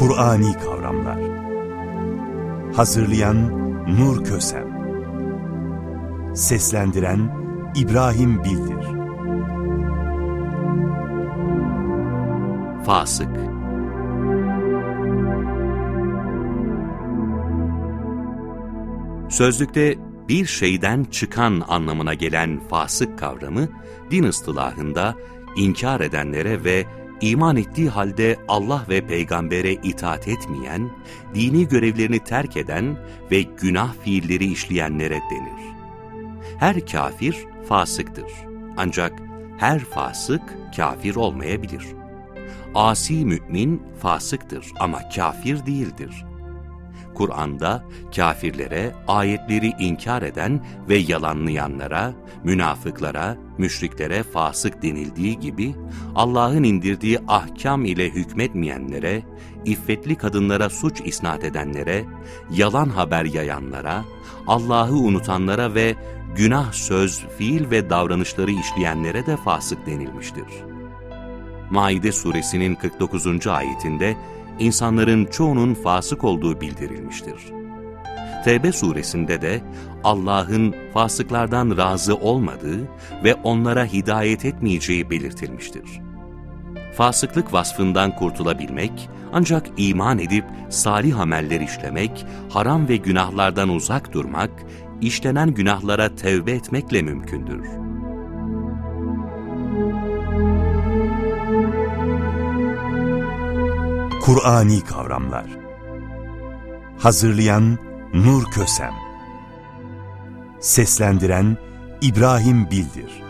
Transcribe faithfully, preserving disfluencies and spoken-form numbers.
Kur'ani kavramlar. Hazırlayan Nur Kösem. Seslendiren İbrahim Bildir. Fasık. Sözlükte bir şeyden çıkan anlamına gelen fasık kavramı, din ıstılahında inkar edenlere ve iman ettiği halde Allah ve peygambere itaat etmeyen, dini görevlerini terk eden ve günah fiilleri işleyenlere denir. Her kafir fasıktır. Ancak her fasık kafir olmayabilir. Asi mümin fasıktır ama kafir değildir. Kur'an'da kafirlere, ayetleri inkar eden ve yalanlayanlara, münafıklara, müşriklere fasık denildiği gibi, Allah'ın indirdiği ahkam ile hükmetmeyenlere, iffetli kadınlara suç isnat edenlere, yalan haber yayanlara, Allah'ı unutanlara ve günah söz, fiil ve davranışları işleyenlere de fasık denilmiştir. Maide suresinin kırk dokuzuncu ayetinde, İnsanların çoğunun fasık olduğu bildirilmiştir. Tevbe suresinde de Allah'ın fasıklardan razı olmadığı ve onlara hidayet etmeyeceği belirtilmiştir. Fasıklık vasfından kurtulabilmek, ancak iman edip salih ameller işlemek, haram ve günahlardan uzak durmak, işlenen günahlara tevbe etmekle mümkündür. Kur'ani kavramlar. Hazırlayan Nur Kösem. Seslendiren İbrahim Bildir.